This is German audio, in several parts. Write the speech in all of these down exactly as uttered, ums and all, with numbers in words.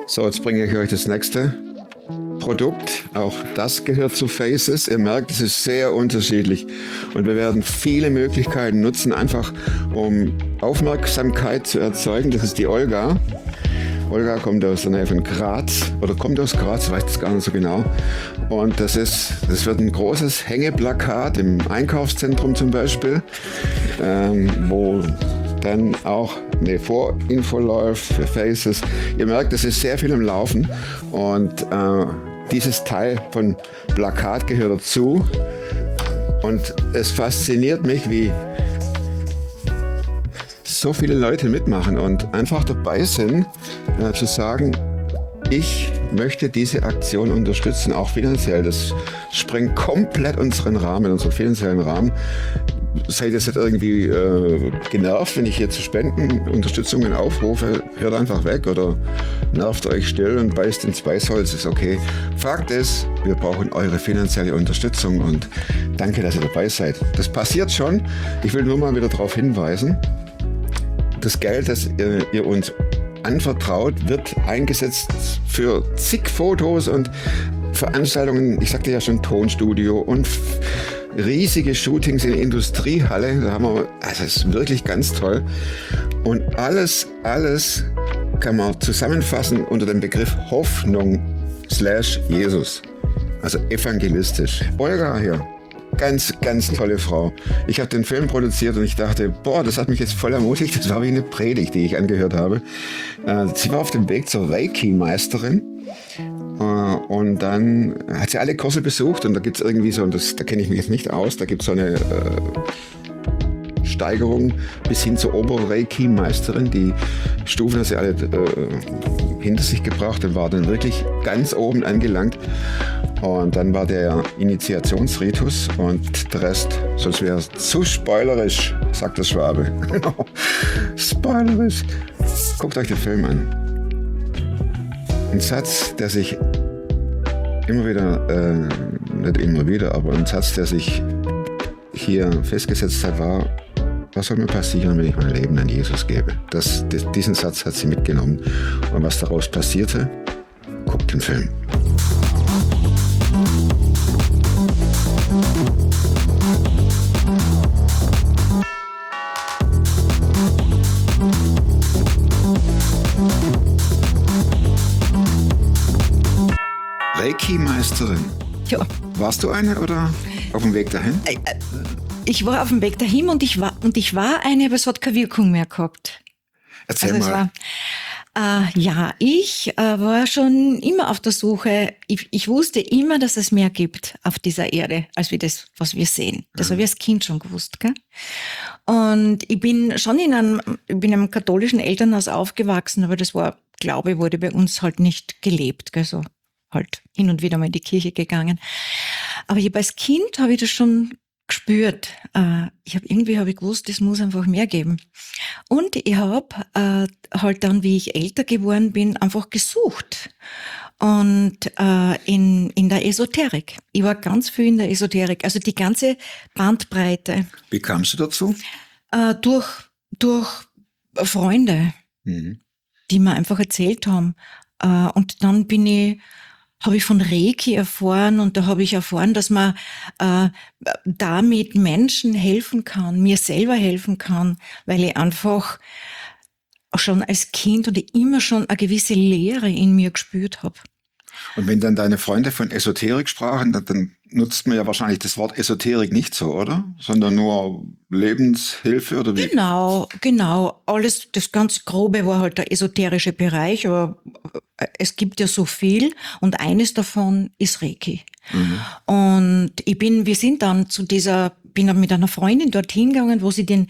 So, jetzt bringe ich euch das nächste Produkt. Auch das gehört zu Faces. Ihr merkt, es ist sehr unterschiedlich. Und wir werden viele Möglichkeiten nutzen, einfach um Aufmerksamkeit zu erzeugen. Das ist die Olga. Olga kommt aus der Nähe von Graz oder kommt aus Graz, ich weiß das gar nicht so genau. Und das ist, das wird ein großes Hängeplakat im Einkaufszentrum zum Beispiel, ähm, wo dann auch eine Vorinfo läuft für Faces. Ihr merkt, es ist sehr viel im Laufen und äh, dieses Teil von Plakat gehört dazu. Und es fasziniert mich, wie so viele Leute mitmachen und einfach dabei sind, äh, zu sagen, ich möchte diese Aktion unterstützen, auch finanziell. Das sprengt komplett unseren Rahmen, unseren finanziellen Rahmen. Seid ihr jetzt irgendwie äh, genervt, wenn ich hier zu Spenden, Unterstützungen aufrufe? Hört einfach weg oder nervt euch still und beißt ins Beißholz, ist okay. Fakt ist, wir brauchen eure finanzielle Unterstützung und danke, dass ihr dabei seid. Das passiert schon. Ich will nur mal wieder darauf hinweisen, das Geld, das ihr, ihr uns anvertraut, wird eingesetzt für zig Fotos und Veranstaltungen. Ich sagte ja schon Tonstudio und f- riesige Shootings in der Industriehalle. Da haben wir, also das ist wirklich ganz toll. Und alles, alles kann man zusammenfassen unter dem Begriff Hoffnung slash Jesus. Also evangelistisch. Olga hier. Ganz, ganz tolle Frau. Ich habe den Film produziert und ich dachte, boah, das hat mich jetzt voll ermutigt. Das war wie eine Predigt, die ich angehört habe. Äh, sie war auf dem Weg zur Reiki-Meisterin. Äh, und dann hat sie alle Kurse besucht und da gibt es irgendwie so, und das, da kenne ich mich jetzt nicht aus, da gibt es so eine äh, Steigerung bis hin zur Ober-Reiki-Meisterin. Die Stufen hat sie alle äh, hinter sich gebracht und war dann wirklich ganz oben angelangt. Und dann war der Initiationsritus und der Rest, sonst wäre es zu spoilerisch, sagt der Schwabe. Spoilerisch. Guckt euch den Film an. Ein Satz, der sich immer wieder, äh, nicht immer wieder, aber ein Satz, der sich hier festgesetzt hat, war, was soll mir passieren, wenn ich mein Leben an Jesus gebe? Das, das, diesen Satz hat sie mitgenommen. Und was daraus passierte, guckt den Film. Reiki-Meisterin. Ja. Warst du eine oder auf dem Weg dahin? Ich war auf dem Weg dahin und ich war, und ich war eine, aber es hat keine Wirkung mehr gehabt. Erzähl also mal. Es war, äh, ja, ich äh, war schon immer auf der Suche. Ich, ich wusste immer, dass es mehr gibt auf dieser Erde, als wir das, was wir sehen. Das mhm. habe ich als Kind schon gewusst. Gell? Und ich bin schon in einem, ich bin in einem katholischen Elternhaus aufgewachsen, aber das war, Glaube wurde bei uns halt nicht gelebt. Gell? So halt hin und wieder mal in die Kirche gegangen. Aber ich hab als Kind habe ich das schon gespürt. Äh, ich habe irgendwie habe ich gewusst, es muss einfach mehr geben. Und ich habe äh, halt dann, wie ich älter geworden bin, einfach gesucht. Und äh, in in der Esoterik. Ich war ganz viel in der Esoterik. Also die ganze Bandbreite. Wie kamst du dazu? Äh, durch durch Freunde, mhm. die mir einfach erzählt haben. Äh, und dann bin ich habe ich von Reiki erfahren und da habe ich erfahren, dass man äh, damit Menschen helfen kann, mir selber helfen kann, weil ich einfach schon als Kind und ich immer schon eine gewisse Leere in mir gespürt habe. Und wenn dann deine Freunde von Esoterik sprachen, dann, dann nutzt man ja wahrscheinlich das Wort Esoterik nicht so, oder? Sondern nur Lebenshilfe oder wie? Genau, genau. Alles, das ganz Grobe war halt der esoterische Bereich, aber es gibt ja so viel und eines davon ist Reiki. Mhm. Und ich bin, wir sind dann zu dieser, bin dann mit einer Freundin dorthin gegangen, wo sie den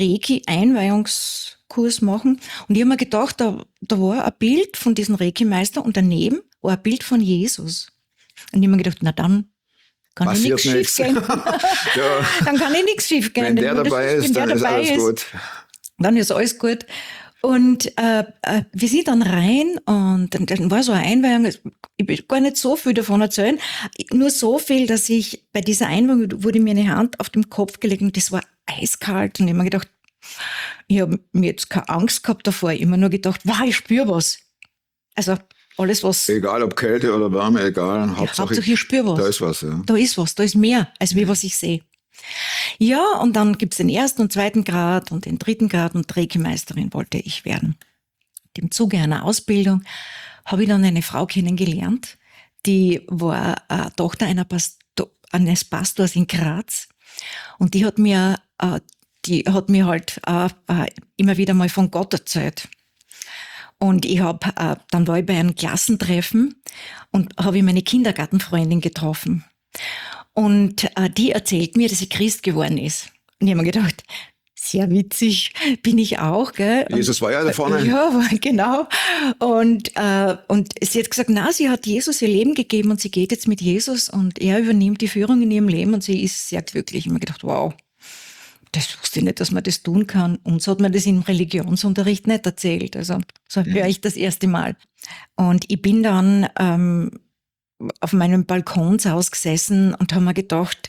Reiki-Einweihungskurs machen. Und ich habe mir gedacht, da, da war ein Bild von diesem Reiki-Meister und daneben war ein Bild von Jesus. Und ich habe mir gedacht, na dann kann passiert ja nichts schief gehen. Ja. Dann kann ja nichts schief gehen. Wenn der dabei ist, dann ist alles gut. Dann ist alles gut. Und äh, äh, wir sind dann rein und dann, dann war so eine Einweihung. Ich will gar nicht so viel davon erzählen. Nur so viel, dass ich bei dieser Einweihung wurde mir eine Hand auf den Kopf gelegt und das war eiskalt. Und ich habe mir gedacht, ich habe mir jetzt keine Angst gehabt davor. Ich habe mir nur gedacht, wow, ich spüre was. Also alles was... Egal ob Kälte oder Wärme, egal. Ja, Hauptsache, Hauptsache ich spüre was. Da ist was, ja. Da ist was, da ist mehr, als wie was ich sehe. Ja, und dann gibt's den ersten und zweiten Grad und den dritten Grad und Reiki-Meisterin wollte ich werden. Im Zuge einer Ausbildung habe ich dann eine Frau kennengelernt, die war äh, Tochter einer Pasto- eines Pastors in Graz und die hat mir, äh, die hat mir halt äh, äh, immer wieder mal von Gott erzählt. Und ich habe, äh, dann war ich bei einem Klassentreffen und habe ich meine Kindergartenfreundin getroffen. Und äh, die erzählt mir, dass sie Christ geworden ist. Und ich habe mir gedacht, sehr witzig, bin ich auch, gell? Jesus war ja da vorne. Ja, genau. Und, äh, und sie hat gesagt, na, sie hat Jesus ihr Leben gegeben und sie geht jetzt mit Jesus und er übernimmt die Führung in ihrem Leben und sie ist sehr glücklich. Ich habe mir gedacht, wow, das wusste ich nicht, dass man das tun kann. Uns hat man das im Religionsunterricht nicht erzählt. Also so Ja. höre ich das erste Mal. Und ich bin dann ähm, auf meinem Balkon zu Hause gesessen und habe mir gedacht,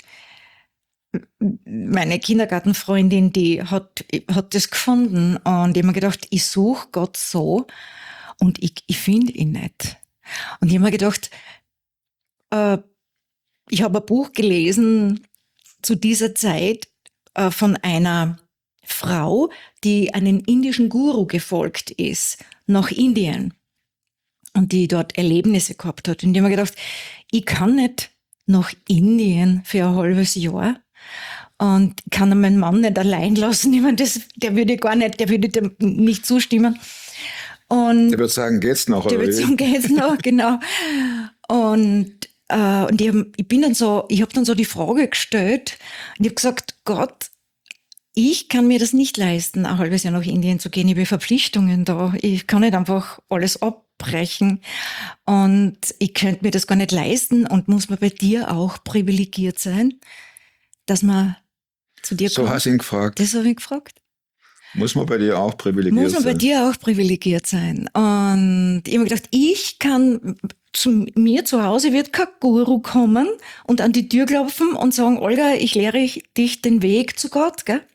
meine Kindergartenfreundin, die hat, hat das gefunden und ich habe mir gedacht, ich suche Gott so und ich, ich finde ihn nicht. Und ich habe mir gedacht, äh, ich habe ein Buch gelesen zu dieser Zeit äh, von einer Frau, die einen indischen Guru gefolgt ist, nach Indien und die dort Erlebnisse gehabt hat. Und ich habe mir gedacht, ich kann nicht nach Indien für ein halbes Jahr und kann meinen Mann nicht allein lassen. Ich meine, das, der würde gar nicht, der würde dem nicht zustimmen. Und Der wird sagen, geht's noch? der Oder würde wie? sagen, geht's noch, genau. Und, äh, und ich, hab, ich bin dann so, ich habe dann so die Frage gestellt und ich habe gesagt, Gott, ich kann mir das nicht leisten, ein halbes Jahr nach Indien zu gehen. Ich habe Verpflichtungen da. Ich kann nicht einfach alles abbrechen. Und ich könnte mir das gar nicht leisten. Und muss man bei dir auch privilegiert sein, dass man zu dir So kommt? hast du ihn gefragt. Das habe ich gefragt. Muss man bei dir auch privilegiert Muss man bei sein? dir auch privilegiert sein. Und ich habe mir gedacht, ich kann, zu mir zu Hause wird kein Guru kommen und an die Tür klopfen und sagen, Olga, ich lehre dich den Weg zu Gott, gell?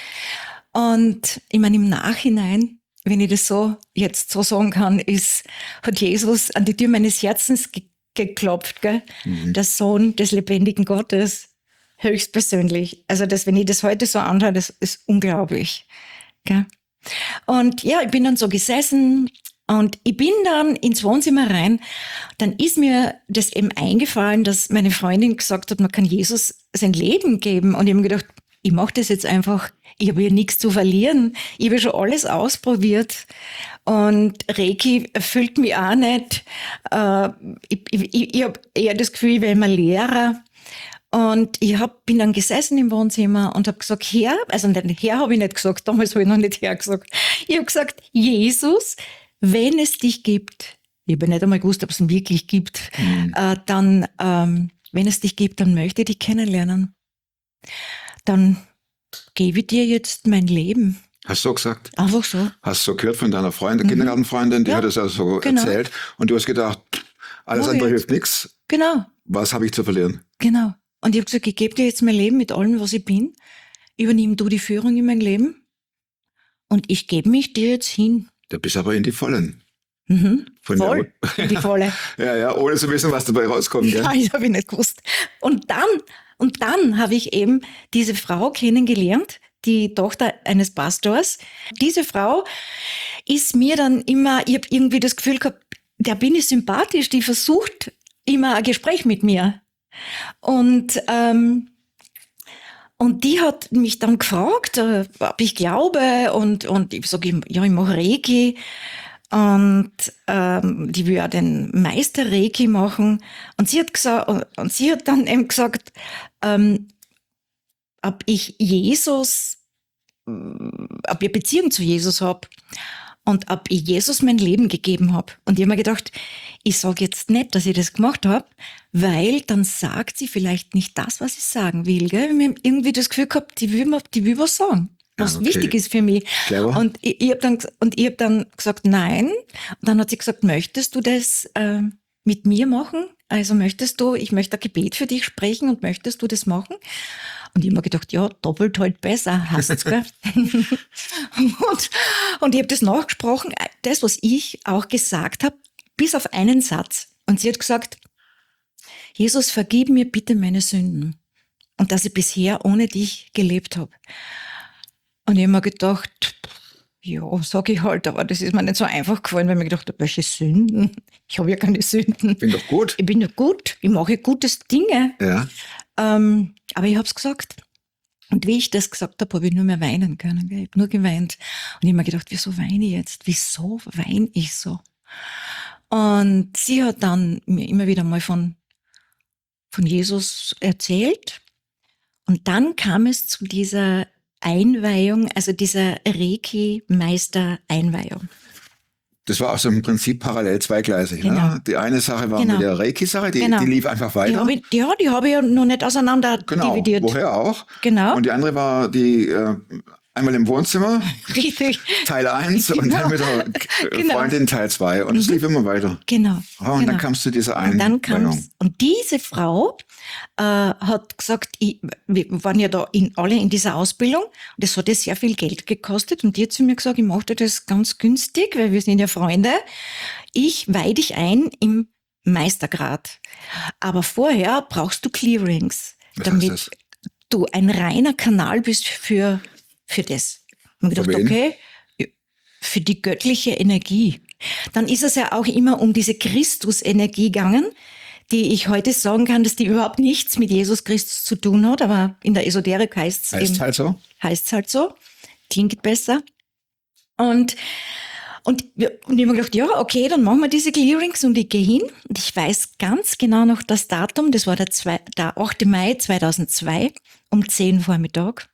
Und ich meine, im Nachhinein, wenn ich das so jetzt so sagen kann, ist, hat Jesus an die Tür meines Herzens ge- geklopft, gell? Mhm. Der Sohn des lebendigen Gottes, höchstpersönlich. Also das, wenn ich das heute so anschaue, das ist unglaublich, gell? Und ja, ich bin dann so gesessen und ich bin dann ins Wohnzimmer rein. Dann ist mir das eben eingefallen, dass meine Freundin gesagt hat, man kann Jesus sein Leben geben. Und ich habe mir gedacht, ich mache das jetzt einfach. Ich habe ja nichts zu verlieren. Ich habe ja schon alles ausprobiert. Und Reiki erfüllt mich auch nicht. Äh, ich ich, ich habe eher das Gefühl, ich wäre immer Lehrer. Und ich hab, bin dann gesessen im Wohnzimmer und habe gesagt, Herr, also nicht Herr habe ich nicht gesagt, damals habe ich noch nicht Herr gesagt. Ich habe gesagt, Jesus, wenn es dich gibt, ich habe nicht einmal gewusst, ob es ihn wirklich gibt, Mhm. äh, dann, ähm, wenn es dich gibt, dann möchte ich dich kennenlernen. Dann gebe ich dir jetzt mein Leben. Hast du so gesagt? Einfach so. Hast du so gehört von deiner Freundin, Kindergartenfreundin, die Ja, hat es also so genau. erzählt. Und du hast gedacht, alles Mach andere ich hilft nichts. Genau, Was habe ich zu verlieren? genau. Und ich habe gesagt, ich gebe dir jetzt mein Leben mit allem, was ich bin. Übernimm du die Führung in mein Leben. Und ich gebe mich dir jetzt hin. Du bist aber in die Vollen. Mhm. Von Voll. der- Die volle. Ja, ja, ohne zu wissen, was dabei rauskommt. Gell? Ja, das habe ich nicht gewusst. Und dann, und dann habe ich eben diese Frau kennengelernt, die Tochter eines Pastors. Diese Frau ist mir dann immer, ich habe irgendwie das Gefühl gehabt, der bin ich sympathisch, die versucht immer ein Gespräch mit mir. Und, ähm, und die hat mich dann gefragt, äh, ob ich glaube, und, und ich sage, ja, ich mache Reiki. Und ähm, die will auch den Meister Reiki machen. Und sie hat gesagt, und, und sie hat dann eben gesagt, ähm, ob ich Jesus, ob ich Beziehung zu Jesus habe und ob ich Jesus mein Leben gegeben habe. Und ich habe mir gedacht, ich sage jetzt nicht, dass ich das gemacht habe, weil dann sagt sie vielleicht nicht das, was ich sagen will. Gell? Ich habe irgendwie das Gefühl gehabt, die will, mir, die will was sagen, was Ah, okay. wichtig ist für mich. Clever. Und ich, ich habe dann, und ich hab dann gesagt, nein. Und dann hat sie gesagt, möchtest du das äh, mit mir machen? Also möchtest du, ich möchte ein Gebet für dich sprechen und möchtest du das machen? Und ich habe mir gedacht, ja, doppelt halt besser, heißt's, gell? und, und ich habe das nachgesprochen, das, was ich auch gesagt habe, bis auf einen Satz. Und sie hat gesagt, Jesus, vergib mir bitte meine Sünden und dass ich bisher ohne dich gelebt habe. Und ich habe mir gedacht, ja, sag ich halt, aber das ist mir nicht so einfach gefallen, weil ich mir gedacht habe, welche Sünden? Ich habe ja keine Sünden. Ich bin doch gut. Ich bin doch gut, ich mache gutes Dinge. Ja. Ähm, aber ich habe es gesagt. Und wie ich das gesagt habe, habe ich nur mehr weinen können. Gell? Ich habe nur geweint. Und ich habe mir gedacht, wieso weine ich jetzt? Wieso weine ich so? Und sie hat dann mir immer wieder mal von, von Jesus erzählt. Und dann kam es zu dieser Einweihung, also dieser Reiki-Meister-Einweihung. Das war also im Prinzip parallel zweigleisig. Genau. Ne? Die eine Sache war Genau. mit der Reiki-Sache, die, Genau. die lief einfach Die weiter. hab ich, ja, die habe ich ja noch nicht auseinander Genau, dividiert. woher auch. Genau. Und die andere war die äh, einmal im Wohnzimmer, Richtig. Teil eins und Genau. dann mit der äh, Genau. Freundin Teil zwei. Und es lief immer weiter. Genau. Oh, und genau. dann kamst du dieser Und dann Einweihung. kam's. Und diese Frau äh, hat gesagt, ich, wir waren ja da in, alle in dieser Ausbildung und das hat ja sehr viel Geld gekostet. Und die hat zu mir gesagt, ich mache dir das ganz günstig, weil wir sind ja Freunde. Ich weihe dich ein im Meistergrad. Aber vorher brauchst du Clearings, Was damit heißt das? du ein reiner Kanal bist für, für das. Und ich Für gedacht, wen? okay, für die göttliche Energie. Dann ist es ja auch immer um diese Christus-Energie gegangen, die ich heute sagen kann, dass die überhaupt nichts mit Jesus Christus zu tun hat, aber in der Esoterik heißt es Heißt eben, halt so. heißt's halt so, klingt besser. Und, und, wir- und ich habe mir gedacht, ja, okay, dann machen wir diese Clearings und ich gehe hin. Und ich weiß ganz genau noch das Datum, das war der, zwei, der achte Mai zweitausendzwei um zehn Vormittag.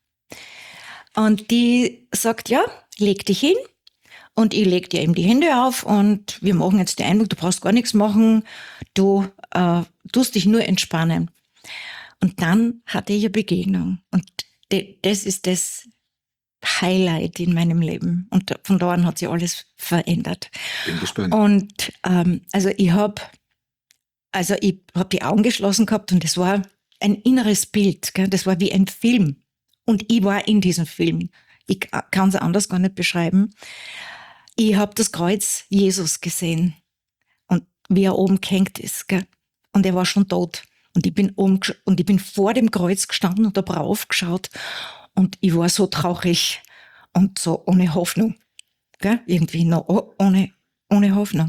Und die sagt, ja, leg dich hin. Und ich leg dir eben die Hände auf und wir machen jetzt die Einweg, du brauchst gar nichts machen, du äh, tust dich nur entspannen. Und dann hatte ich eine Begegnung. Und de, das ist das Highlight in meinem Leben. Und von da an hat sich alles verändert. Bin gespannt. Und ähm, also ich habe also ich hab die Augen geschlossen gehabt und das war ein inneres Bild. Gell? Das war wie ein Film. Und ich war in diesem Film. Ich kann es anders gar nicht beschreiben. Ich habe das Kreuz Jesus gesehen und wie er oben gehängt ist. Gell? Und er war schon tot. Und ich bin oben gesch- und ich bin vor dem Kreuz gestanden und habe raufgeschaut. Und ich war so traurig und so ohne Hoffnung. Gell? Irgendwie noch oh- ohne, ohne Hoffnung.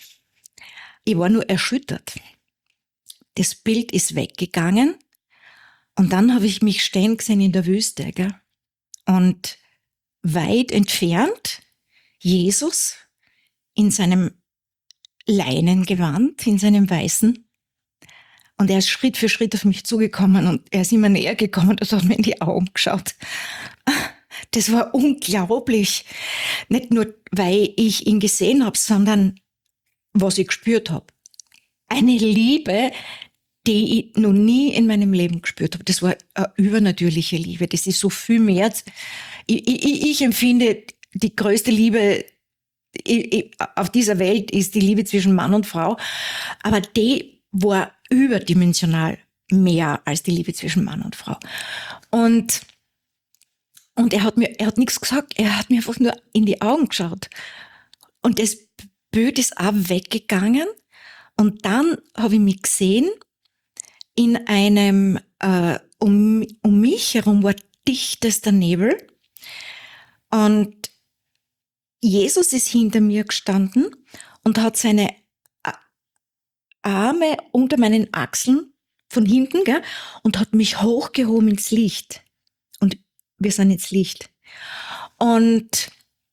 Ich war nur erschüttert. Das Bild ist weggegangen. Und dann habe ich mich stehen gesehen in der Wüste. Gell? Und weit entfernt Jesus in seinem Leinengewand, in seinem Weißen. Und er ist Schritt für Schritt auf mich zugekommen und er ist immer näher gekommen und hat mir in die Augen geschaut. Das war unglaublich. Nicht nur, weil ich ihn gesehen habe, sondern was ich gespürt habe. Eine Liebe, die ich noch nie in meinem Leben gespürt habe. Das war eine übernatürliche Liebe. Das ist so viel mehr. Ich, ich, ich empfinde, die größte Liebe ich, ich, auf dieser Welt ist die Liebe zwischen Mann und Frau. Aber die war überdimensional mehr als die Liebe zwischen Mann und Frau. Und, und er hat mir, er hat nichts gesagt. Er hat mir einfach nur in die Augen geschaut. Und das Bild ist auch weggegangen. Und dann habe ich mich gesehen in einem, äh, um, um mich herum war dichtester Nebel. Und Jesus ist hinter mir gestanden und hat seine Arme unter meinen Achseln von hinten, gell, und hat mich hochgehoben ins Licht. Und wir sind ins Licht. Und,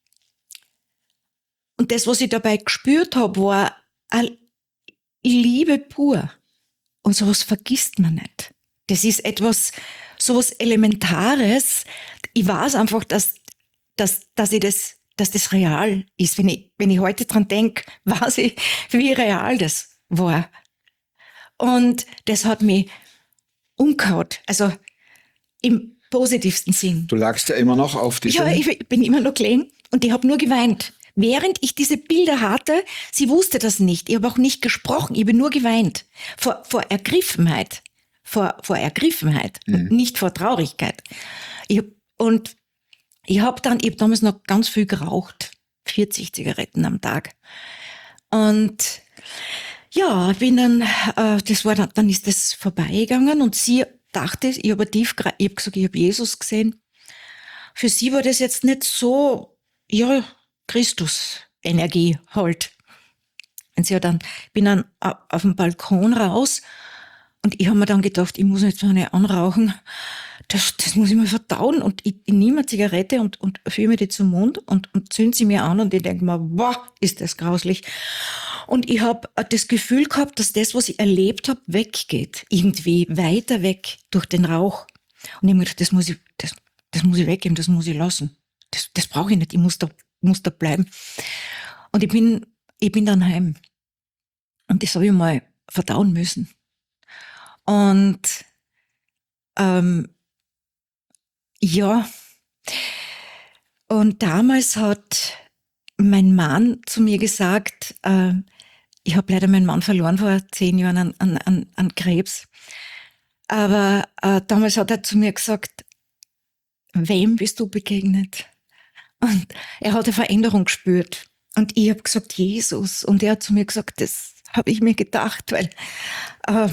und das, was ich dabei gespürt habe, war eine Liebe pur. Und sowas vergisst man nicht. Das ist etwas, sowas Elementares. Ich weiß einfach, dass, dass, dass ich das, dass das real ist. Wenn ich, wenn ich heute dran denke, weiß ich, wie real das war. Und das hat mich umgehauen. Also im positivsten Sinn. Du lagst ja immer noch auf diesem... Ja, ich bin immer noch gelegen und ich habe nur geweint. Während ich diese Bilder hatte, sie wusste das nicht. Ich habe auch nicht gesprochen, ich habe nur geweint. Vor, vor Ergriffenheit. Vor, vor Ergriffenheit Mhm. und nicht vor Traurigkeit. Ich, hab- und ich habe dann, ich habe damals noch ganz viel geraucht. vierzig Zigaretten am Tag. Und ja, bin dann, äh, das war dann, dann ist das vorbeigegangen und sie dachte, ich habe tief, ich habe gesagt, ich habe Jesus gesehen. Für sie war das jetzt nicht so, ja, Christus-Energie halt. Und sie hat dann, bin dann auf dem Balkon raus und ich habe mir dann gedacht, ich muss jetzt noch eine anrauchen. Das, das muss ich mal verdauen. Und ich, ich nehme eine Zigarette und, und führe mir die zum Mund und, und zünde sie mir an und ich denke mir, wow, ist das grauslich. Und ich habe das Gefühl gehabt, dass das, was ich erlebt habe, weggeht. Irgendwie weiter weg durch den Rauch. Und ich habe mir gedacht, das muss ich, das, das muss ich weggeben, das muss ich lassen. Das, das brauche ich nicht, ich muss da, muss da bleiben. Und ich bin, ich bin dann heim. Und das habe ich mal verdauen müssen. Und ähm, ja, und damals hat mein Mann zu mir gesagt, äh, ich habe leider meinen Mann verloren vor zehn Jahren an, an, an, an Krebs, aber äh, damals hat er zu mir gesagt, wem bist du begegnet? Und er hat eine Veränderung gespürt. Und ich habe gesagt, Jesus. Und er hat zu mir gesagt, das habe ich mir gedacht, weil äh,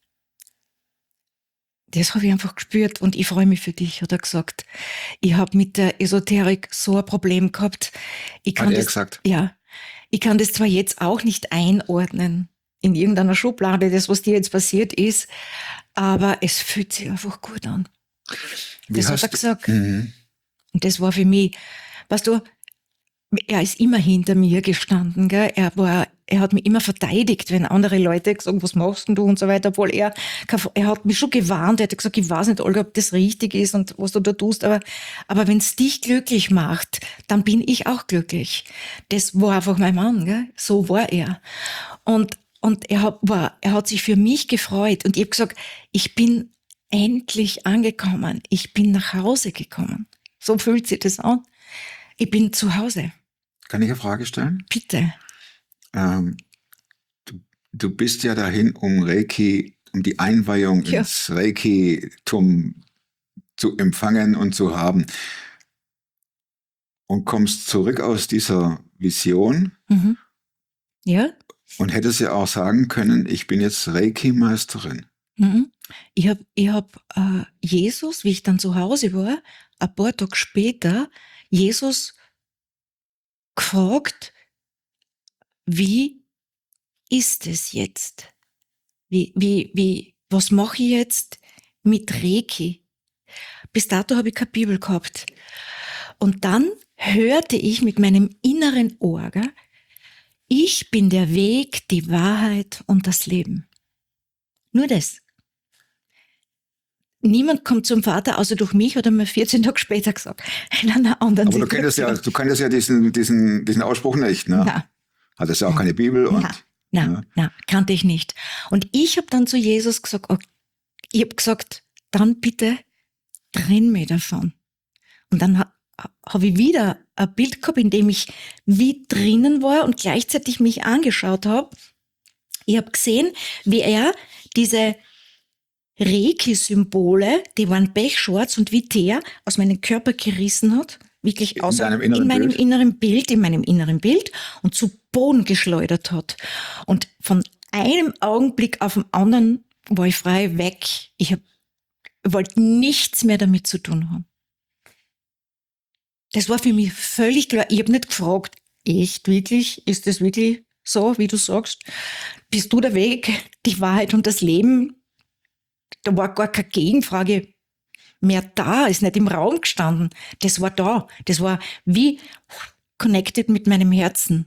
das habe ich einfach gespürt und ich freue mich für dich, hat er gesagt. Ich habe mit der Esoterik so ein Problem gehabt. Ich kann Hat er das, gesagt? Ja. Ich kann das zwar jetzt auch nicht einordnen in irgendeiner Schublade, das, was dir jetzt passiert ist, aber es fühlt sich einfach gut an. Wie Das hat er hast gesagt. du- Mhm. Und das war für mich, weißt du, er ist immer hinter mir gestanden, gell? Er war, er hat mich immer verteidigt, wenn andere Leute gesagt, was machst denn du und so weiter, obwohl er, er hat mich schon gewarnt, er hat gesagt, ich weiß nicht, Olga, ob das richtig ist und was du da tust, aber, aber wenn es dich glücklich macht, dann bin ich auch glücklich. Das war einfach mein Mann, gell? So war er. Und, und er hat, war, er hat sich für mich gefreut und ich habe gesagt, ich bin endlich angekommen, ich bin nach Hause gekommen. So fühlt sich das an. Ich bin zu Hause. Kann ich eine Frage stellen? Bitte. Ähm, du, du bist ja dahin, um Reiki, um die Einweihung Ja. ins Reiki-Tum zu empfangen und zu haben. Und kommst zurück aus dieser Vision Mhm. Ja. und hättest ja auch sagen können, ich bin jetzt Reiki-Meisterin. Mhm. Ich habe ich hab, äh, Jesus, wie ich dann zu Hause war, ein paar Tage später, Jesus gefragt, wie ist es jetzt? Wie, wie, wie, was mache ich jetzt mit Reiki? Bis dato habe ich keine Bibel gehabt. Und dann hörte ich mit meinem inneren Ohr, gell, ich bin der Weg, die Wahrheit und das Leben. Nur das. Niemand kommt zum Vater, außer durch mich, oder mir vierzehn Tage später gesagt. In einer anderen Aber du kennst ja, du kennst ja diesen, diesen, diesen Ausspruch nicht, ne? Nein. Hattest ja auch keine Bibel und. Nein, nein, ja. nein, kannte ich nicht. Und ich habe dann zu Jesus gesagt, okay, ich habe gesagt, dann bitte trenn mich davon. Und dann ha, habe ich wieder ein Bild gehabt, in dem ich wie drinnen war und gleichzeitig mich angeschaut habe. Ich habe gesehen, wie er diese Reiki-Symbole, die waren pechschwarz und wie Teer, aus meinem Körper gerissen hat. Wirklich In außer, deinem inneren in meinem Bild? inneren Bild, in meinem inneren Bild und zu Boden geschleudert hat. Und von einem Augenblick auf den anderen war ich frei weg. Ich hab, wollte nichts mehr damit zu tun haben. Das war für mich völlig klar. Ich habe nicht gefragt, echt, wirklich, ist das wirklich so, wie du sagst? Bist du der Weg, die Wahrheit und das Leben? Da war gar keine Gegenfrage mehr da, ist nicht im Raum gestanden. Das war da. Das war wie connected mit meinem Herzen.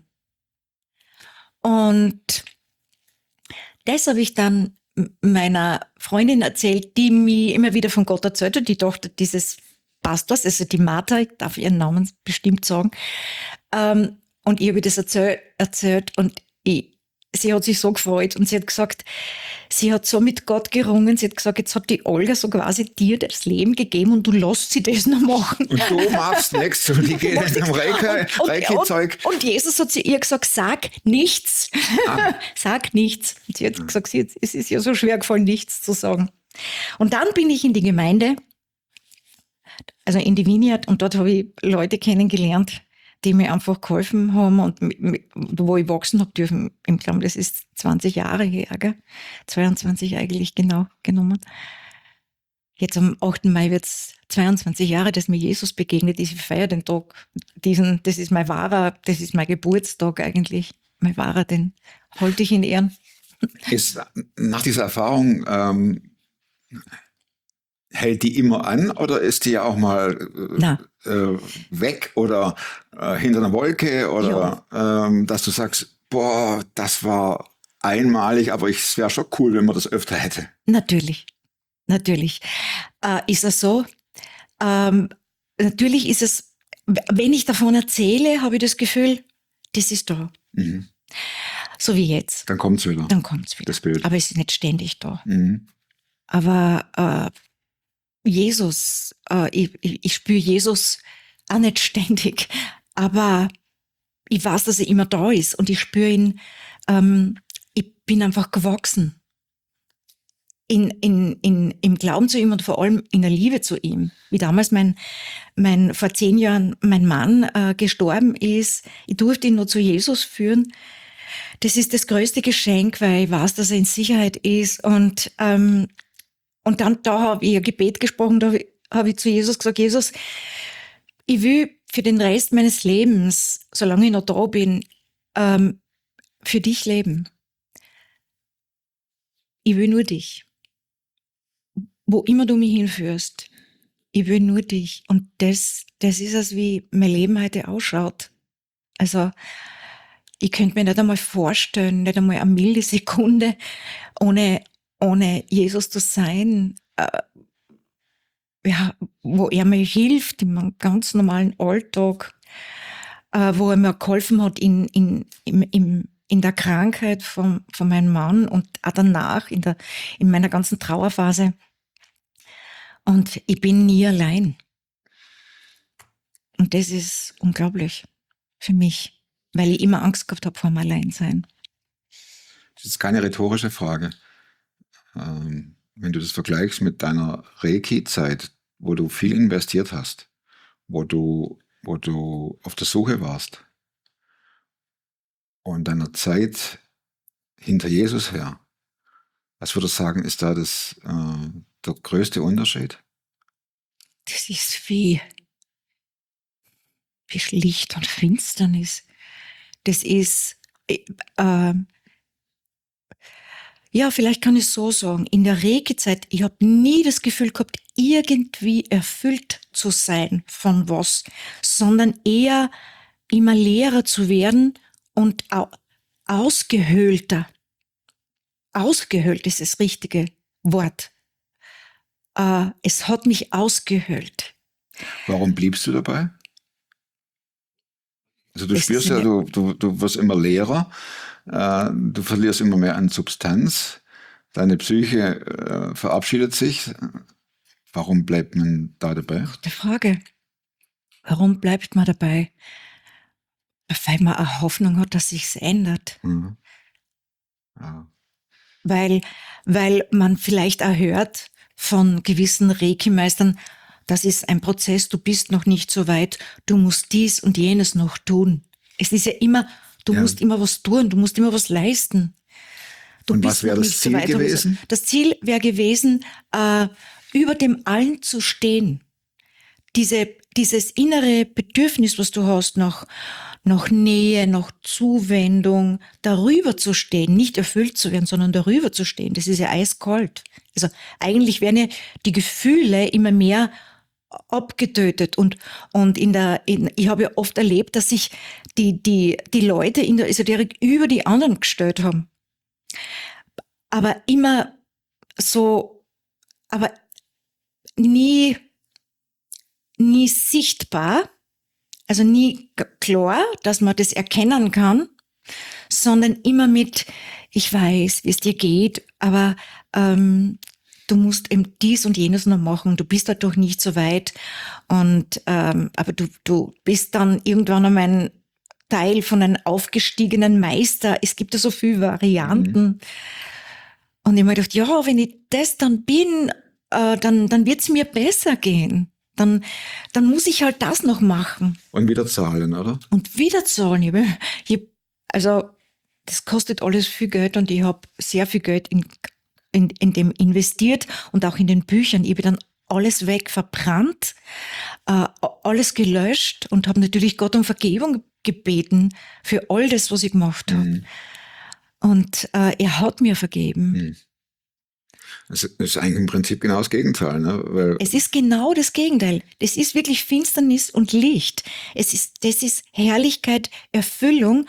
Und das habe ich dann meiner Freundin erzählt, die mir immer wieder von Gott erzählt hat, die Tochter dieses Pastors, also die Martha, ich darf ihren Namen bestimmt sagen. Ähm, und ich habe ihr das erzähl, erzählt und ich, sie hat sich so gefreut und sie hat gesagt, sie hat so mit Gott gerungen, sie hat gesagt, jetzt hat die Olga so quasi dir das Leben gegeben und du lässt sie das noch machen. Und du machst nichts und die gehen in dem Und, Reiki-Zeug. und, und Jesus hat zu ihr gesagt, sag nichts. Ah. Sag nichts. Und sie hat gesagt, sie, es ist ihr so schwer gefallen, nichts zu sagen. Und dann bin ich in die Gemeinde, also in die Vineyard, und dort habe ich Leute kennengelernt, die mir einfach geholfen haben und mit, mit, wo ich wachsen habe dürfen. Ich glaube, das ist zwanzig Jahre her, gell? zweiundzwanzig eigentlich genau genommen. Jetzt am achten Mai wird es zweiundzwanzig Jahre, dass mir Jesus begegnet ist. Ich feiere den Tag. Diesen, das ist mein wahrer, das ist mein Geburtstag eigentlich. Mein wahrer, den halte ich in Ehren. Ist nach dieser Erfahrung, ähm, hält die immer an oder ist die auch mal äh, äh, weg oder äh, hinter einer Wolke oder ähm, dass du sagst, boah, das war einmalig, aber es wäre schon cool, wenn man das öfter hätte. Natürlich, natürlich. Äh, ist es so? Ähm, natürlich ist es, wenn ich davon erzähle, habe ich das Gefühl, das ist da. Mhm. So wie jetzt. Dann kommt es wieder. Dann kommt es wieder. Das Bild. Aber es ist nicht ständig da. Mhm. Aber äh, Jesus, äh, ich, ich, ich spüre Jesus auch nicht ständig, aber ich weiß, dass er immer da ist und ich spüre ihn, ähm, ich bin einfach gewachsen in, in, in, im Glauben zu ihm und vor allem in der Liebe zu ihm. Wie damals mein, mein vor zehn Jahren mein Mann äh, gestorben ist, ich durfte ihn nur zu Jesus führen. Das ist das größte Geschenk, weil ich weiß, dass er in Sicherheit ist und ähm, Und dann, da habe ich ein Gebet gesprochen, da habe ich zu Jesus gesagt, Jesus, ich will für den Rest meines Lebens, solange ich noch da bin, ähm, für dich leben. Ich will nur dich. Wo immer du mich hinführst, ich will nur dich. Und das, das ist es, wie mein Leben heute ausschaut. Also, ich könnte mir nicht einmal vorstellen, nicht einmal eine Millisekunde ohne ohne Jesus zu sein, äh, ja, wo er mir hilft in meinem ganz normalen Alltag, äh, wo er mir geholfen hat in, in, in, in, in der Krankheit von, von meinem Mann und auch danach in, der, in meiner ganzen Trauerphase. Und ich bin nie allein. Und das ist unglaublich für mich, weil ich immer Angst gehabt habe vor dem Alleinsein. Das ist keine rhetorische Frage. Ähm, wenn du das vergleichst mit deiner Reiki-Zeit, wo du viel investiert hast, wo du, wo du auf der Suche warst und deiner Zeit hinter Jesus her, was würdest du sagen, ist da das, äh, der größte Unterschied? Das ist wie, wie Licht und Finsternis. Das ist, äh, ja, vielleicht kann ich es so sagen, in der Reiki-Zeit, ich habe nie das Gefühl gehabt, irgendwie erfüllt zu sein von was, sondern eher immer leerer zu werden und ausgehöhlter. Ausgehöhlt ist das richtige Wort. Äh, es hat mich ausgehöhlt. Warum bliebst du dabei? Also du Das spürst ist ja, eine- du, du, du wirst immer leerer, äh, du verlierst immer mehr an Substanz, deine Psyche äh, verabschiedet sich. Warum bleibt man da dabei? Die Frage, warum bleibt man dabei? Weil man eine Hoffnung hat, dass sich's ändert. Mhm. Ja. Weil, weil man vielleicht auch hört von gewissen Reiki-Meistern, das ist ein Prozess, du bist noch nicht so weit, du musst dies und jenes noch tun. Es ist ja immer, du Ja. musst immer was tun, du musst immer was leisten. Du Und bist was wäre noch das nicht Ziel weit. gewesen? Das Ziel wäre gewesen, äh, über dem Allen zu stehen. Diese, dieses innere Bedürfnis, was du hast, nach, nach Nähe, nach Zuwendung, darüber zu stehen, nicht erfüllt zu werden, sondern darüber zu stehen, das ist ja eiskalt. Also eigentlich werden ja die Gefühle immer mehr abgetötet und, und in der, in, ich habe ja oft erlebt, dass sich die, die, die Leute in der Esoterik über die anderen gestellt haben. Aber immer so, aber nie, nie sichtbar, also nie klar, dass man das erkennen kann, sondern immer mit, ich weiß, wie es dir geht, aber ähm, du musst eben dies und jenes noch machen, du bist dadurch nicht so weit und ähm, aber du, du bist dann irgendwann einmal ein Teil von einem aufgestiegenen Meister. Es gibt ja so viele Varianten. Mhm. Und ich habe mir gedacht, ja, wenn ich das dann bin, äh, dann, dann wird es mir besser gehen. dann, dann muss ich halt das noch machen. Und wieder zahlen, oder? Und wieder zahlen. Ich, hab- ich, hab- also das kostet alles viel Geld und ich habe sehr viel Geld in, in, in dem investiert und auch in den Büchern. Ich habe dann alles weg verbrannt, äh, alles gelöscht und habe natürlich Gott um Vergebung gebeten für all das, was ich gemacht habe. Mhm. Und äh, er hat mir vergeben. Mhm. Das ist eigentlich im Prinzip genau das Gegenteil, ne? Weil Es ist genau das Gegenteil. Das ist wirklich Finsternis und Licht. Es ist, das ist Herrlichkeit, Erfüllung.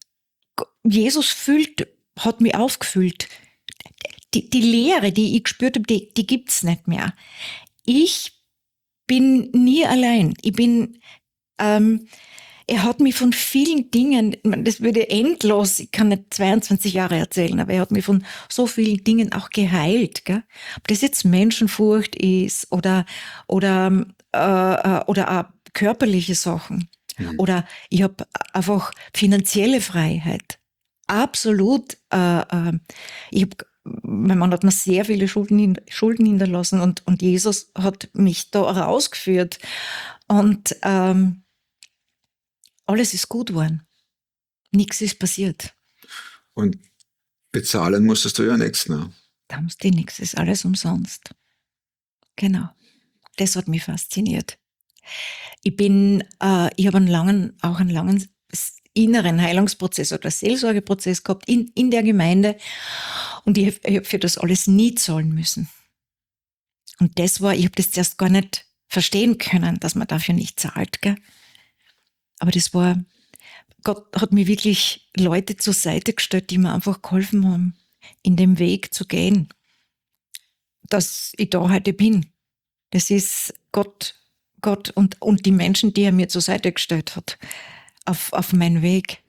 Jesus füllt, hat mich aufgefüllt. Die, die Leere, die ich gespürt habe, die, die gibt's nicht mehr. Ich bin nie allein. Ich bin, ähm, er hat mich von vielen Dingen, ich meine, das würde endlos, ich kann nicht zweiundzwanzig Jahre erzählen, aber er hat mich von so vielen Dingen auch geheilt, gell? Ob das jetzt Menschenfurcht ist oder, oder, äh, oder auch körperliche Sachen. Mhm. Oder ich habe einfach finanzielle Freiheit. Absolut. Äh, äh, ich hab, mein Mann hat mir sehr viele Schulden, hin, Schulden hinterlassen und, und Jesus hat mich da rausgeführt. Und ähm, alles ist gut geworden. Nichts ist passiert. Und bezahlen musstest du ja nichts, ne? Da musste ich nichts, ist alles umsonst. Genau. Das hat mich fasziniert. Ich bin, äh, ich habe einen langen, auch einen langen inneren Heilungsprozess oder Seelsorgeprozess gehabt in, in der Gemeinde und ich, ich habe für das alles nie zahlen müssen. Und das war, ich habe das zuerst gar nicht verstehen können, dass man dafür nicht zahlt, gell? Aber das war, Gott hat mir wirklich Leute zur Seite gestellt, die mir einfach geholfen haben, in dem Weg zu gehen, dass ich da heute bin. Das ist Gott, Gott und, und die Menschen, die er mir zur Seite gestellt hat, auf, auf meinen Weg.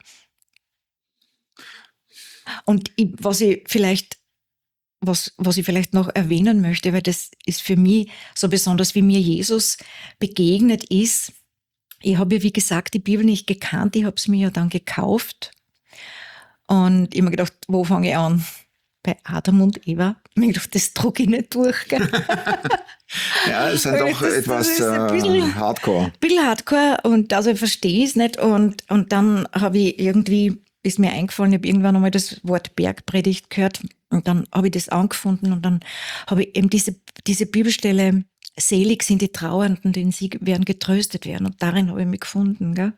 Und ich, was ich vielleicht, was, was ich vielleicht noch erwähnen möchte, weil das ist für mich so besonders, wie mir Jesus begegnet ist. Ich habe ja, wie gesagt, die Bibel nicht gekannt, ich habe es mir ja dann gekauft. Und ich habe mir gedacht, wo fange ich an? Bei Adam und Eva. Ich habe mir gedacht, das drucke ich nicht durch. Gell? Ja, es ist dann doch Das- das etwas ist ein äh, bisschen- Hardcore. Ein bisschen hardcore und also ich verstehe es nicht. Und, und dann habe ich irgendwie, ist mir eingefallen, ich habe irgendwann einmal das Wort Bergpredigt gehört und dann habe ich das angefunden und dann habe ich eben diese, diese Bibelstelle, selig sind die Trauernden, denn sie werden getröstet werden. Und darin habe ich mich gefunden. Gell?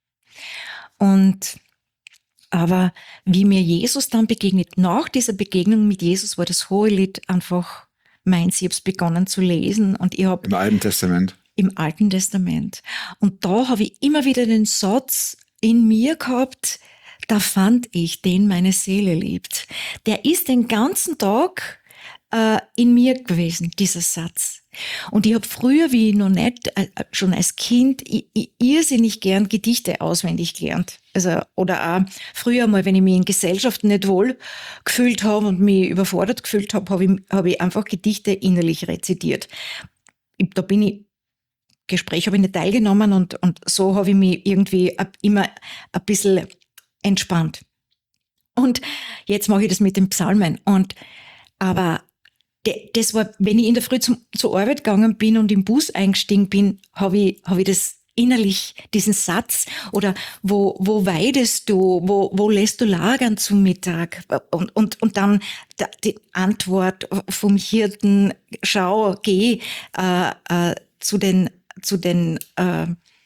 Und aber wie mir Jesus dann begegnet, nach dieser Begegnung mit Jesus war das Hohelied einfach meins. Ich habe es begonnen zu lesen und ich habe Im Alten Testament. im Alten Testament. Und da habe ich immer wieder den Satz in mir gehabt, da fand ich, den meine Seele liebt. Der ist den ganzen Tag äh, in mir gewesen, dieser Satz. Und ich habe früher, wie ich noch nicht, äh, schon als Kind, i- i- irrsinnig gern Gedichte auswendig gelernt. Also, oder auch früher mal, wenn ich mich in Gesellschaft nicht wohl gefühlt habe und mich überfordert gefühlt habe, habe ich, hab ich einfach Gedichte innerlich rezitiert. Ich, da bin ich Gespräch habe ich nicht teilgenommen und, und so habe ich mich irgendwie ab- immer ein bisschen entspannt. Und jetzt mache ich das mit den Psalmen. Und, aber de, das war, wenn ich in der Früh zum, zur Arbeit gegangen bin und im Bus eingestiegen bin, habe ich, habe ich das innerlich, diesen Satz, oder wo, wo weidest du, wo, wo lässt du lagern zum Mittag? Und, und, und dann da, die Antwort vom Hirten, schau, geh äh, äh, zu den zu den äh,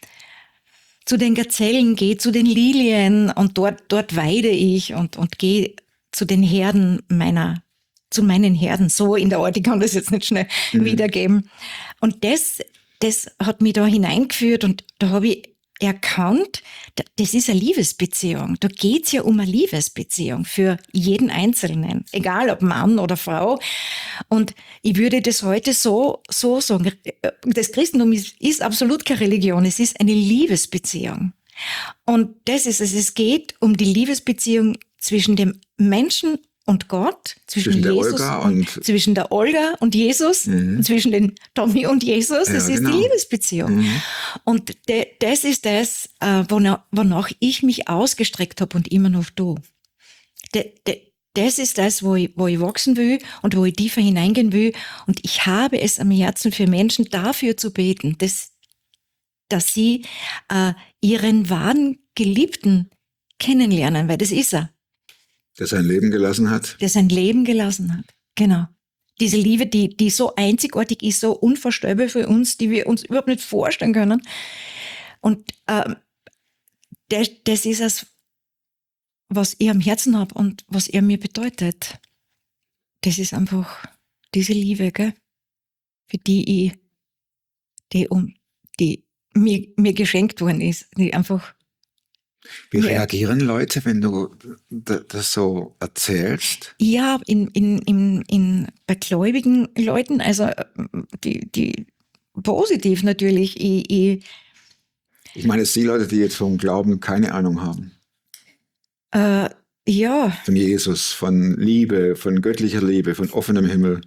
zu den Gazellen, geh zu den Lilien und dort dort weide ich und und gehe zu den Herden meiner zu meinen Herden. So in der Art, ich kann das jetzt nicht schnell mhm. wiedergeben. Und das das hat mich da hineingeführt und da habe ich erkannt, das ist eine Liebesbeziehung. Da geht's ja um eine Liebesbeziehung für jeden Einzelnen, egal ob Mann oder Frau. Und ich würde das heute so, so sagen. Das Christentum ist, ist absolut keine Religion, es ist eine Liebesbeziehung. Und das ist es. Es geht um die Liebesbeziehung zwischen dem Menschen und Gott, zwischen, Zwischen der Jesus Olga und, und- zwischen der Olga und Jesus, Mhm. und zwischen den Tommy und Jesus. Ja, Das ist genau. die Liebesbeziehung. Mhm. Und de, das ist das, äh, wonach, wonach ich mich ausgestreckt habe und immer noch tue. De, de, das ist das, wo ich, wo ich wachsen will und wo ich tiefer hineingehen will. Und ich habe es am Herzen, für Menschen dafür zu beten, dass, dass sie äh, ihren wahren Geliebten kennenlernen, weil das ist er. Der sein Leben gelassen hat. Der sein Leben gelassen hat. Genau. Diese Liebe, die, die so einzigartig ist, so unvorstellbar für uns, die wir uns überhaupt nicht vorstellen können. Und ähm, das, das ist es, was ich am Herzen habe und was er mir bedeutet. Das ist einfach diese Liebe, gell? Für die ich, die, um, die mir, mir geschenkt worden ist, die einfach. Wie reagieren Leute, wenn du das so erzählst? Ja, in, in, in, in, bei gläubigen Leuten, also die, die positiv natürlich. Ich, ich, ich meine, es sind die Leute, die jetzt vom Glauben keine Ahnung haben. Äh, ja. Von Jesus, von Liebe, von göttlicher Liebe, von offenem Himmel.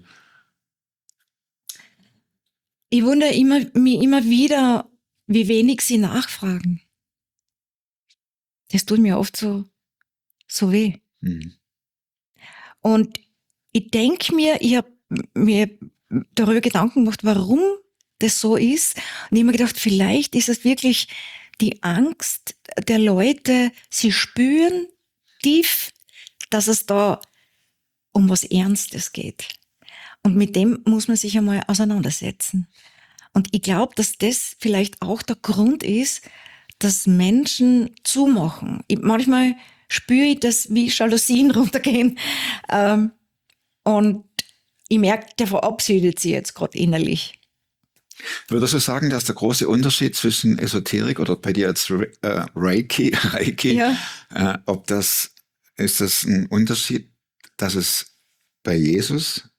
Ich wundere immer, mich immer wieder, wie wenig sie nachfragen. Das tut mir oft so, so weh. Mhm. Und ich denke mir, ich habe mir darüber Gedanken gemacht, warum das so ist. Und ich habe mir gedacht, vielleicht ist es wirklich die Angst der Leute, sie spüren tief, dass es da um was Ernstes geht. Und mit dem muss man sich einmal auseinandersetzen. Und ich glaube, dass das vielleicht auch der Grund ist, dass Menschen zumachen. Ich, manchmal spüre ich das, wie Jalousien runtergehen. Ähm, und ich merke, der verabschiedet sich jetzt gerade innerlich. Würdest du sagen, dass der große Unterschied zwischen Esoterik oder bei dir als Re äh, Reiki, Reiki ja. äh, ob das, ist das ein Unterschied, dass es bei Jesus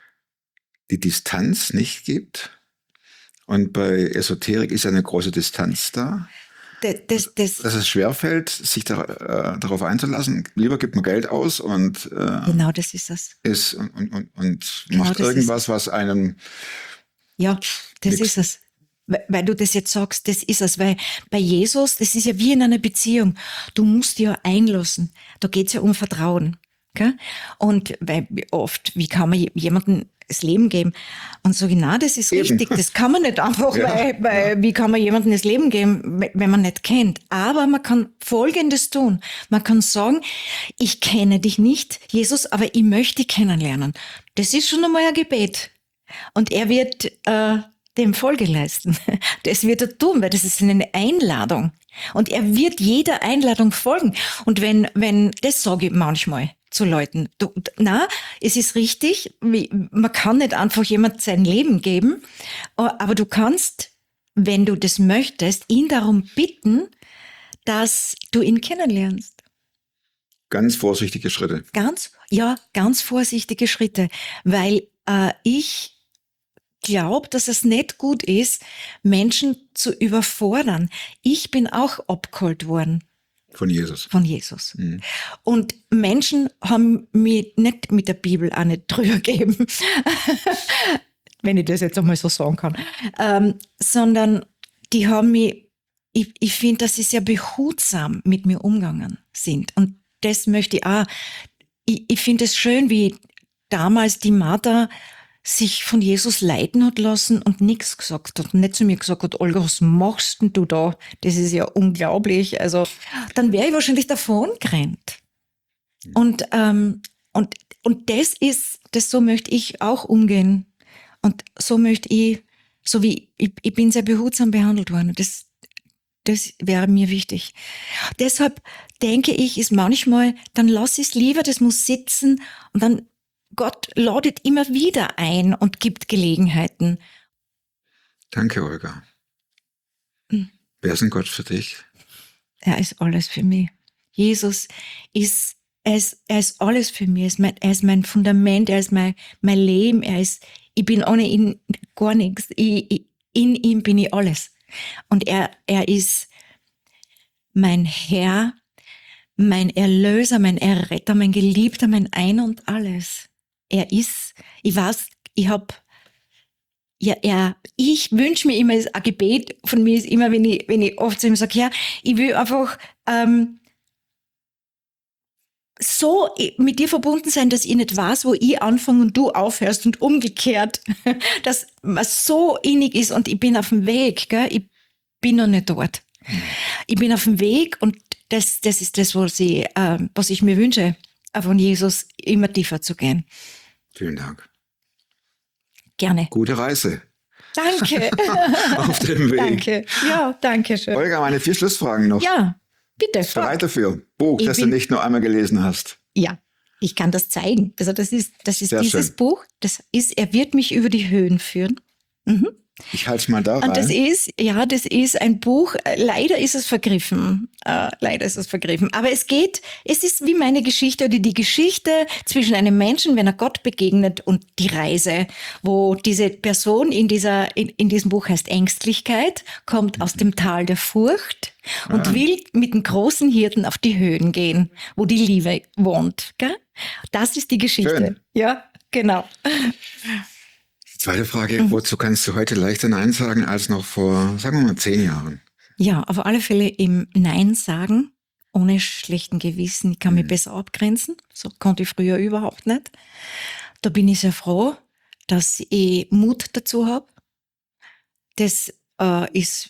die Distanz nicht gibt? Und bei Esoterik ist eine große Distanz da? Das, das, das, dass es schwerfällt, sich da, äh, darauf einzulassen. Lieber gibt man Geld aus und äh, genau, das ist es. Ist und, und, und, und genau, macht irgendwas, was einem. Ja, das nix. Ist es. Weil du das jetzt sagst, das ist es. Weil bei Jesus, das ist ja wie in einer Beziehung. Du musst dich ja einlassen. Da geht's ja um Vertrauen. Gell? Und weil oft, wie kann man jemandem das Leben geben? Und so, na, das ist Eben. richtig. Das kann man nicht einfach, ja, weil, weil ja. wie kann man jemandem das Leben geben, wenn man nicht kennt? Aber man kann Folgendes tun. Man kann sagen, ich kenne dich nicht, Jesus, aber ich möchte dich kennenlernen. Das ist schon einmal ein Gebet. Und er wird äh, dem Folge leisten. Das wird er tun, weil das ist eine Einladung. Und er wird jeder Einladung folgen. Und wenn, wenn, das sage ich manchmal zu Leuten, du, na, es ist richtig, wie, man kann nicht einfach jemand sein Leben geben, aber du kannst, wenn du das möchtest, ihn darum bitten, dass du ihn kennenlernst. Ganz vorsichtige Schritte. Ganz, ja, ganz vorsichtige Schritte, weil äh, ich glaube, dass es nicht gut ist, Menschen zu überfordern. Ich bin auch abgeholt worden. Von Jesus. Von Jesus. Mhm. Und Menschen haben mir nicht mit der Bibel auch nicht drüber gegeben, wenn ich das jetzt einmal so sagen kann, ähm, sondern die haben mich, ich, ich finde, dass sie sehr behutsam mit mir umgegangen sind. Und das möchte ich auch. Ich, ich finde es schön, wie damals die Martha sich von Jesus leiten hat lassen und nichts gesagt hat. Und nicht zu mir gesagt hat, Olga, was machst denn du da? Das ist ja unglaublich. Also, dann wäre ich wahrscheinlich davon gerannt. Und, ähm, und, und das ist, das so möchte ich auch umgehen. Und so möchte ich, so wie, ich, ich bin sehr behutsam behandelt worden. Das, das wäre mir wichtig. Deshalb denke ich, ist manchmal, dann lass es lieber, das muss sitzen und dann Gott ladet immer wieder ein und gibt Gelegenheiten. Danke, Olga. Hm. Wer ist denn Gott für dich? Er ist alles für mich. Jesus ist, er ist, er ist alles für mich. Er ist mein, er ist mein Fundament, er ist mein, mein Leben. Er ist, ich bin ohne ihn gar nichts. Ich, ich, in ihm bin ich alles. Und er, er ist mein Herr, mein Erlöser, mein Erretter, mein Geliebter, mein Ein und Alles. Er ist, ich weiß, ich hab, ja, er, ich wünsche mir immer, ein Gebet von mir ist immer, wenn ich, wenn ich oft zu ihm sage, ja, ich will einfach ähm, so mit dir verbunden sein, dass ich nicht weiß, wo ich anfange und du aufhörst und umgekehrt. Dass man so innig ist und ich bin auf dem Weg, gell? Ich bin noch nicht dort. Ich bin auf dem Weg und das, das ist das, was ich, äh, was ich mir wünsche, von Jesus immer tiefer zu gehen. Vielen Dank. Gerne. Gute Reise. Danke. Auf dem Weg. Danke. Ja, danke schön. Olga, meine vier Schlussfragen noch. Ja, bitte. Bist du bereit dafür? Buch, Ich das du bin- nicht nur einmal gelesen hast. Ja, ich kann das zeigen. Also das ist, das ist Sehr dieses schön. Buch. Das ist, er wird mich über die Höhen führen. Mhm. Ich halte es mal da rein. Und das ist, ja, das ist ein Buch, äh, leider ist es vergriffen, äh, leider ist es vergriffen, aber es geht, es ist wie meine Geschichte oder die Geschichte zwischen einem Menschen, wenn er Gott begegnet und die Reise, wo diese Person in dieser, in, in diesem Buch heißt Ängstlichkeit, kommt aus dem Tal der Furcht und Ah. will mit dem großen Hirten auf die Höhen gehen, wo die Liebe wohnt, gell? Das ist die Geschichte. Schön. Ja, genau. Zweite Frage, Mhm. wozu kannst du heute leichter Nein sagen als noch vor, sagen wir mal, zehn Jahren? Ja, auf alle Fälle im Nein sagen, ohne schlechten Gewissen. Ich kann mich besser abgrenzen. So konnte ich früher überhaupt nicht. Da bin ich sehr froh, dass ich Mut dazu habe. Das äh, ist,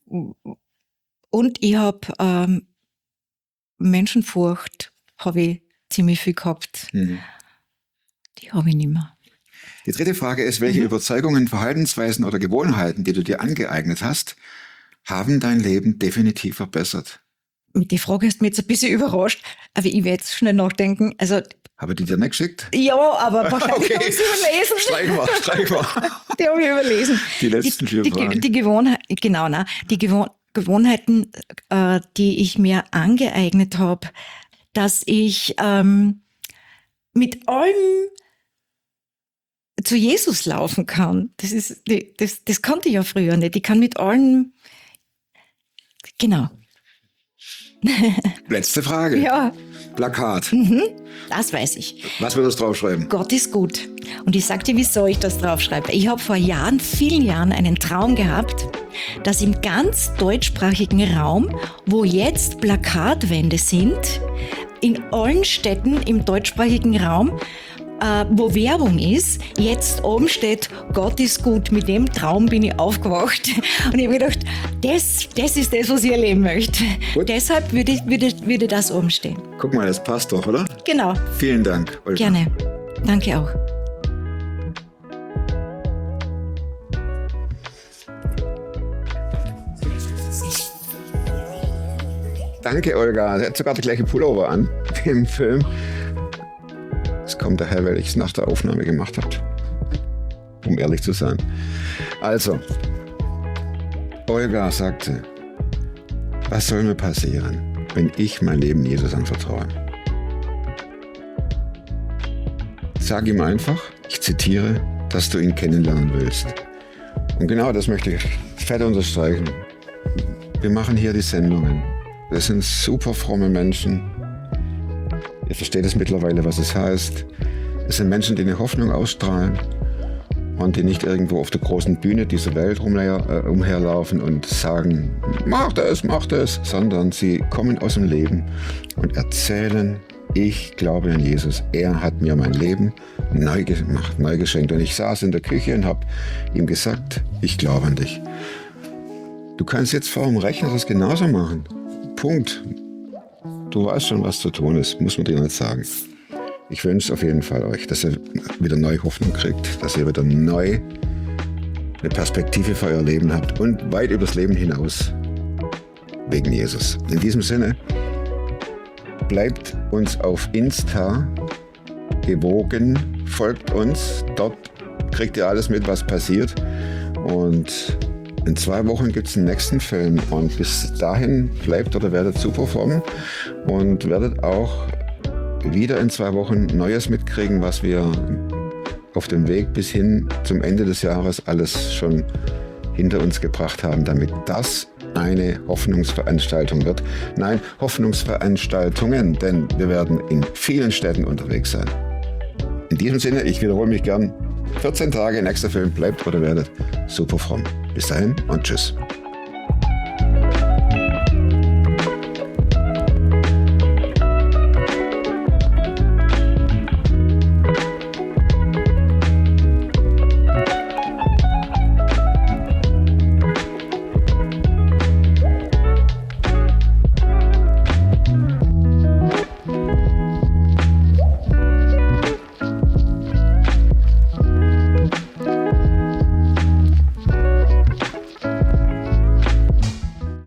und ich habe ähm, Menschenfurcht, habe ich ziemlich viel gehabt. Mhm. Die habe ich nicht mehr. Die dritte Frage ist, welche Mhm. Überzeugungen, Verhaltensweisen oder Gewohnheiten, die du dir angeeignet hast, haben dein Leben definitiv verbessert? Mit der Frage hast du mich jetzt ein bisschen überrascht, aber ich werde jetzt schnell nachdenken. Also, Habe die dir nicht geschickt? ja, aber wahrscheinlich Okay. habe ich sie überlesen. Streich mal, streich mal. Die habe ich überlesen. Die letzten vier die, Fragen. Die, die Gewohnheiten, genau, na, die Gewohn Gewohnheiten, äh, die ich mir angeeignet habe, dass ich ähm, mit allem zu Jesus laufen kann. Das ist, die- das, das konnte ich ja früher nicht. Ich kann mit allem, genau, Letzte Frage. ja, Plakat. das weiß ich. Was würdest du draufschreiben? Gott ist gut. Und ich sag dir, wieso ich das draufschreibe. Ich habe vor Jahren, vielen Jahren, einen Traum gehabt, dass im ganz deutschsprachigen Raum, wo jetzt Plakatwände sind, in allen Städten im deutschsprachigen Raum, äh, wo Werbung ist, jetzt oben steht, Gott ist gut. Mit dem Traum bin ich aufgewacht. Und ich habe gedacht, das, das ist das, was ich erleben möchte. Gut. Deshalb würde, würde, würde das oben stehen. Guck mal, das passt doch, oder? Genau, Vielen Dank, Olga. gerne. Danke auch. Danke, Olga. Sie hat sogar die gleiche Pullover an wie im Film. Das kommt daher, weil ich es nach der Aufnahme gemacht habe. Um ehrlich zu sein. Also, Olga sagte, was soll mir passieren, wenn ich mein Leben Jesus anvertraue? Sag ihm einfach, ich zitiere, dass du ihn kennenlernen willst. Und genau das möchte ich fett unterstreichen. Wir machen hier die Sendungen. Das sind super fromme Menschen. Ihr versteht es mittlerweile, was es heißt. Es sind Menschen, die eine Hoffnung ausstrahlen und die nicht irgendwo auf der großen Bühne dieser Welt rumher, äh, umherlaufen und sagen, mach das, mach das, sondern sie kommen aus dem Leben und erzählen, ich glaube an Jesus. Er hat mir mein Leben neu gemacht, neu geschenkt. Und ich saß in der Küche und habe ihm gesagt, ich glaube an dich. Du kannst jetzt vor dem Rechner das genauso machen. Punkt. Du weißt schon, was zu tun ist, muss man dir nicht sagen. Ich wünsche auf jeden Fall euch, dass ihr wieder neue Hoffnung kriegt, dass ihr wieder neu eine Perspektive für euer Leben habt und weit übers Leben hinaus wegen Jesus. In diesem Sinne, bleibt uns auf Insta gewogen, folgt uns, dort kriegt ihr alles mit, was passiert. Und in zwei Wochen gibt es den nächsten Film und bis dahin bleibt oder werdet super fromm und werdet auch wieder in zwei Wochen Neues mitkriegen, was wir auf dem Weg bis hin zum Ende des Jahres alles schon hinter uns gebracht haben, damit das eine Hoffnungsveranstaltung wird. Nein, Hoffnungsveranstaltungen, denn wir werden in vielen Städten unterwegs sein. In diesem Sinne, ich wiederhole mich gern, vierzehn Tage, nächster Film, bleibt oder werdet super fromm. Bis dahin und tschüss.